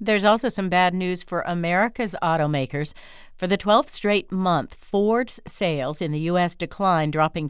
There's also some bad news for America's automakers. For the 12th straight month, Ford's sales in the U.S. declined, dropping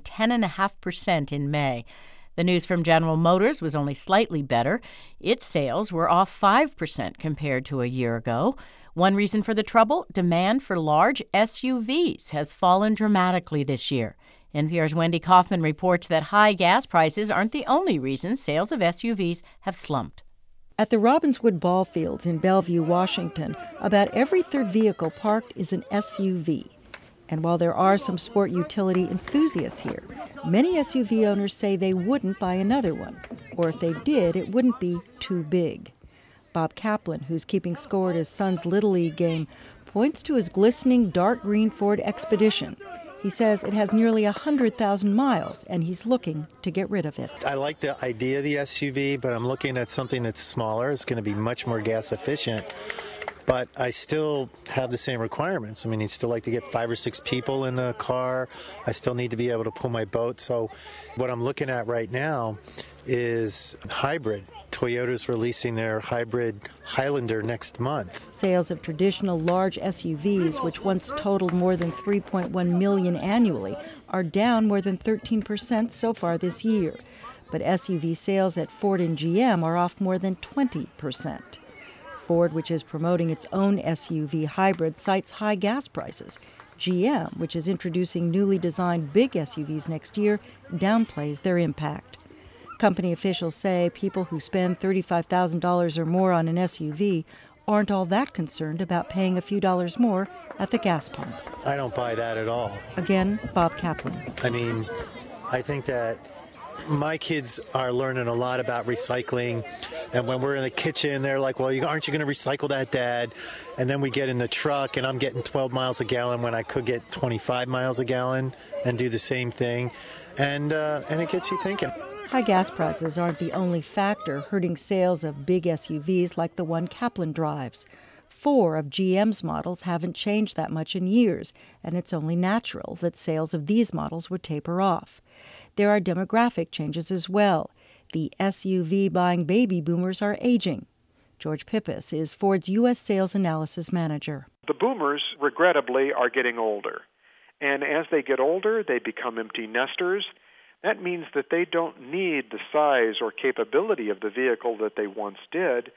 10.5% in May. The news from General Motors was only slightly better. Its sales were off 5% compared to a year ago. One reason for the trouble, demand for large SUVs has fallen dramatically this year. NPR's Wendy Kaufman reports that high gas prices aren't the only reason sales of SUVs have slumped. At the Robbinswood Ball Fields in Bellevue, Washington, about every third vehicle parked is an SUV. And while there are some sport utility enthusiasts here, many SUV owners say they wouldn't buy another one. Or if they did, it wouldn't be too big. Bob Kaplan, who's keeping score at his son's Little League game, points to his glistening dark green Ford Expedition. He says it has nearly 100,000 miles, and he's looking to get rid of it. I like the idea of the SUV, but I'm looking at something that's smaller. It's going to be much more gas efficient, but I still have the same requirements. I mean, I still like to get 5 or 6 people in a car. I still need to be able to pull my boat. So what I'm looking at right now is hybrid. Toyota's releasing their hybrid Highlander next month. Sales of traditional large SUVs, which once totaled more than 3.1 million annually, are down more than 13% so far this year. But SUV sales at Ford and GM are off more than 20%. Ford, which is promoting its own SUV hybrid, cites high gas prices. GM, which is introducing newly designed big SUVs next year, downplays their impact. Company officials say people who spend $35,000 or more on an SUV aren't all that concerned about paying a few dollars more at the gas pump. I don't buy that at all. Again, Bob Kaplan. I mean, I think that my kids are learning a lot about recycling, and when we're in the kitchen, they're like, well, aren't you going to recycle that, Dad? And then we get in the truck, and I'm getting 12 miles a gallon when I could get 25 miles a gallon and do the same thing, and it gets you thinking. High gas prices aren't the only factor hurting sales of big SUVs like the one Kaplan drives. 4 of GM's models haven't changed that much in years, and it's only natural that sales of these models would taper off. There are demographic changes as well. The SUV-buying baby boomers are aging. George Pippis is Ford's U.S. Sales Analysis Manager. The boomers, regrettably, are getting older. And as they get older, they become empty nesters. That means that they don't need the size or capability of the vehicle that they once did.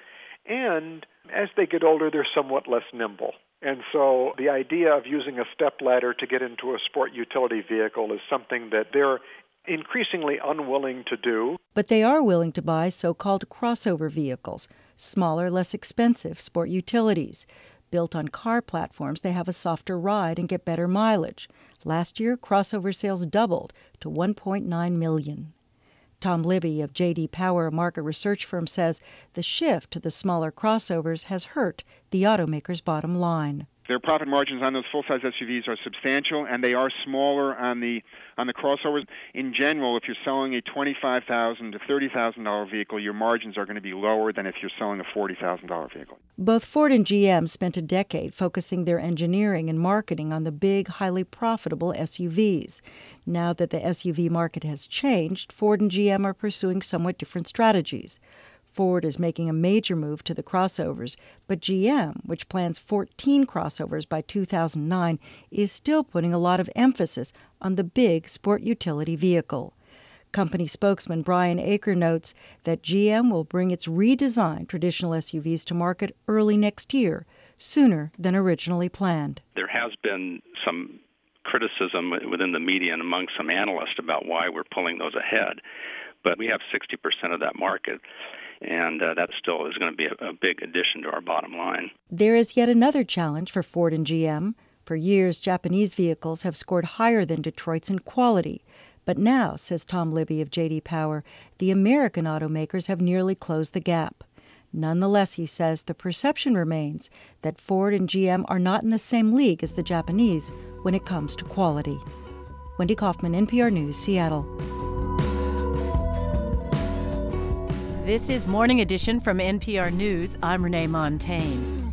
And as they get older, they're somewhat less nimble. And so the idea of using a stepladder to get into a sport utility vehicle is something that they're increasingly unwilling to do. But they are willing to buy so-called crossover vehicles, smaller, less expensive sport utilities. Built on car platforms, they have a softer ride and get better mileage. Last year, crossover sales doubled to 1.9 million. Tom Libby of J.D. Power, a market research firm, says the shift to the smaller crossovers has hurt the automaker's bottom line. Their profit margins on those full-size SUVs are substantial, and they are smaller on the crossovers. In general, if you're selling a $25,000 to $30,000 vehicle, your margins are going to be lower than if you're selling a $40,000 vehicle. Both Ford and GM spent a decade focusing their engineering and marketing on the big, highly profitable SUVs. Now that the SUV market has changed, Ford and GM are pursuing somewhat different strategies. Ford is making a major move to the crossovers, but GM, which plans 14 crossovers by 2009, is still putting a lot of emphasis on the big sport utility vehicle. Company spokesman Brian Aker notes that GM will bring its redesigned traditional SUVs to market early next year, sooner than originally planned. There has been some criticism within the media and among some analysts about why we're pulling those ahead, but we have 60% of that market. And that still is going to be a big addition to our bottom line. There is yet another challenge for Ford and GM. For years, Japanese vehicles have scored higher than Detroit's in quality. But now, says Tom Libby of J.D. Power, the American automakers have nearly closed the gap. Nonetheless, he says, the perception remains that Ford and GM are not in the same league as the Japanese when it comes to quality. Wendy Kaufman, NPR News, Seattle. This is Morning Edition from NPR News. I'm Renee Montaigne.